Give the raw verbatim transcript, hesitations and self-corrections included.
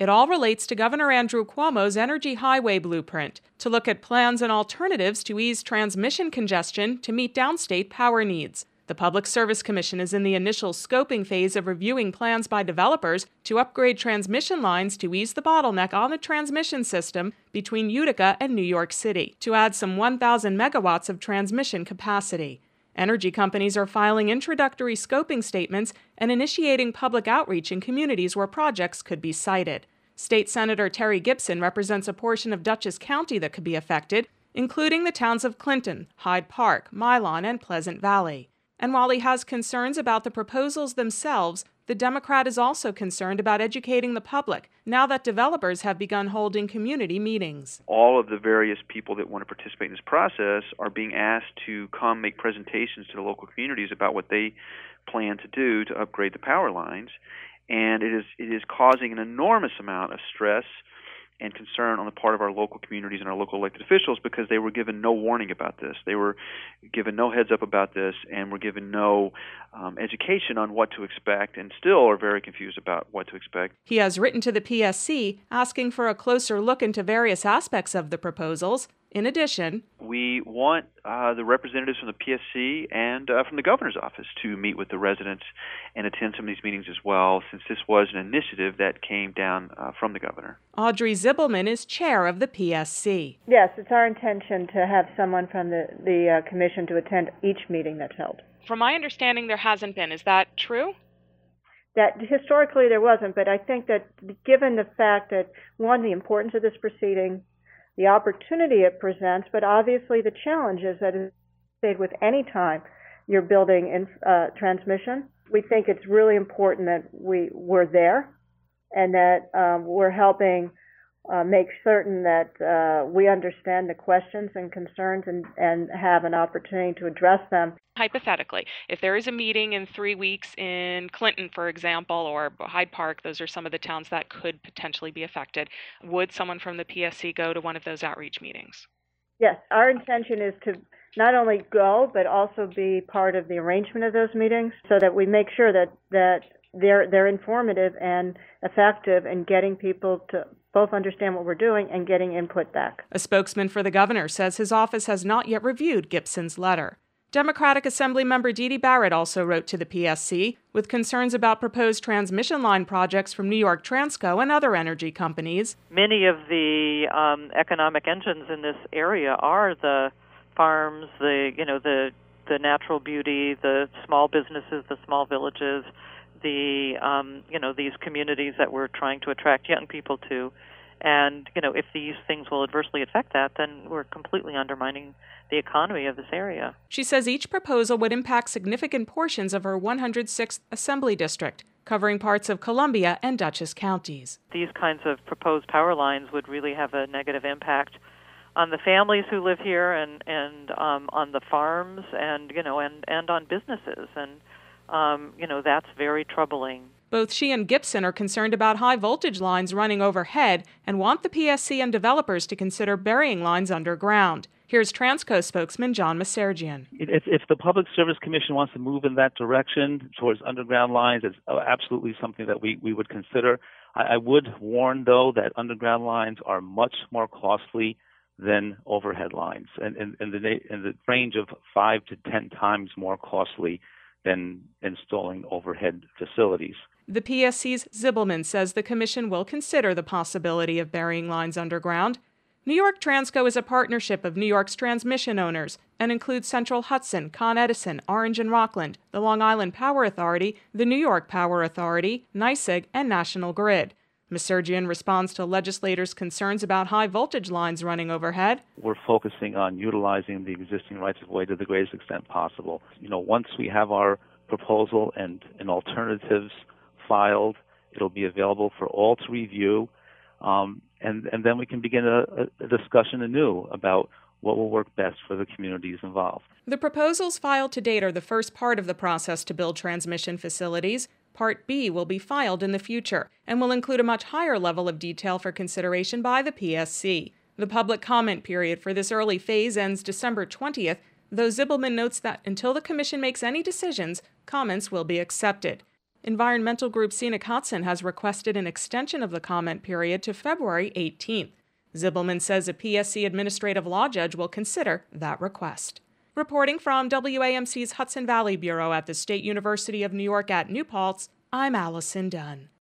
It all relates to Governor Andrew Cuomo's Energy Highway Blueprint to look at plans and alternatives to ease transmission congestion to meet downstate power needs. The Public Service Commission is in the initial scoping phase of reviewing plans by developers to upgrade transmission lines to ease the bottleneck on the transmission system between Utica and New York City to add some one thousand megawatts of transmission capacity. Energy companies are filing introductory scoping statements and initiating public outreach in communities where projects could be sited. State Senator Terry Gibson represents a portion of Dutchess County that could be affected, including the towns of Clinton, Hyde Park, Milan, and Pleasant Valley. And while he has concerns about the proposals themselves, the Democrat is also concerned about educating the public now that developers have begun holding community meetings. All of the various people that want to participate in this process are being asked to come make presentations to the local communities about what they plan to do to upgrade the power lines. And it is it is causing an enormous amount of stress and concern on the part of our local communities and our local elected officials because they were given no warning about this. They were given no heads up about this and were given no um, education on what to expect and still are very confused about what to expect. He has written to the P S C asking for a closer look into various aspects of the proposals. In addition, we want uh, the representatives from the P S C and uh, from the governor's office to meet with the residents and attend some of these meetings as well, since this was an initiative that came down uh, from the governor. Audrey Zibelman is chair of the P S C. Yes, it's our intention to have someone from the, the uh, commission to attend each meeting that's held. From my understanding, there hasn't been. Is that true? That historically there wasn't, but I think that given the fact that, one, the importance of this proceeding, the opportunity it presents, but obviously the challenge is that it's stayed with any time you're building in, uh, transmission. We think it's really important that we, we're there and that um, we're helping uh, make certain that uh, we understand the questions and concerns and, and have an opportunity to address them. Hypothetically, if there is a meeting in three weeks in Clinton, for example, or Hyde Park, those are some of the towns that could potentially be affected, would someone from the P S C go to one of those outreach meetings? Yes, our intention is to not only go, but also be part of the arrangement of those meetings so that we make sure that, that they're, they're informative and effective in getting people to both understand what we're doing and getting input back. A spokesman for the governor says his office has not yet reviewed Gibson's letter. Democratic Assemblymember Dee Dee Barrett also wrote to the P S C with concerns about proposed transmission line projects from New York Transco and other energy companies. Many of the um, economic engines in this area are the farms, the you know the the natural beauty, the small businesses, the small villages, the um, you know these communities that we're trying to attract young people to. And, you know, if these things will adversely affect that, then we're completely undermining the economy of this area. She says each proposal would impact significant portions of her one hundred sixth Assembly District, covering parts of Columbia and Dutchess counties. These kinds of proposed power lines would really have a negative impact on the families who live here and, and um, on the farms and, you know, and, and on businesses. And, um, you know, that's very troubling. Both she and Gibson are concerned about high voltage lines running overhead and want the P S C and developers to consider burying lines underground. Here's Transco spokesman John Masergian. If, if the Public Service Commission wants to move in that direction towards underground lines, it's absolutely something that we, we would consider. I, I would warn, though, that underground lines are much more costly than overhead lines, and in, in, the, in the range of five to ten times more costly than installing overhead facilities. The P S C's Zibelman says the commission will consider the possibility of burying lines underground. New York Transco is a partnership of New York's transmission owners and includes Central Hudson, Con Edison, Orange and Rockland, the Long Island Power Authority, the New York Power Authority, NYSEG, and National Grid. Masergian responds to legislators' concerns about high voltage lines running overhead. We're focusing on utilizing the existing rights-of-way to the greatest extent possible. You know, once we have our proposal and, and alternatives filed, it'll be available for all to review, um, and, and then we can begin a, a discussion anew about what will work best for the communities involved. The proposals filed to date are the first part of the process to build transmission facilities. Part B will be filed in the future and will include a much higher level of detail for consideration by the P S C. The public comment period for this early phase ends December twentieth, though Zibelman notes that until the Commission makes any decisions, comments will be accepted. Environmental group Scenic Hudson has requested an extension of the comment period to February eighteenth. Zibelman says a P S C administrative law judge will consider that request. Reporting from W A M C's Hudson Valley Bureau at the State University of New York at New Paltz, I'm Allison Dunn.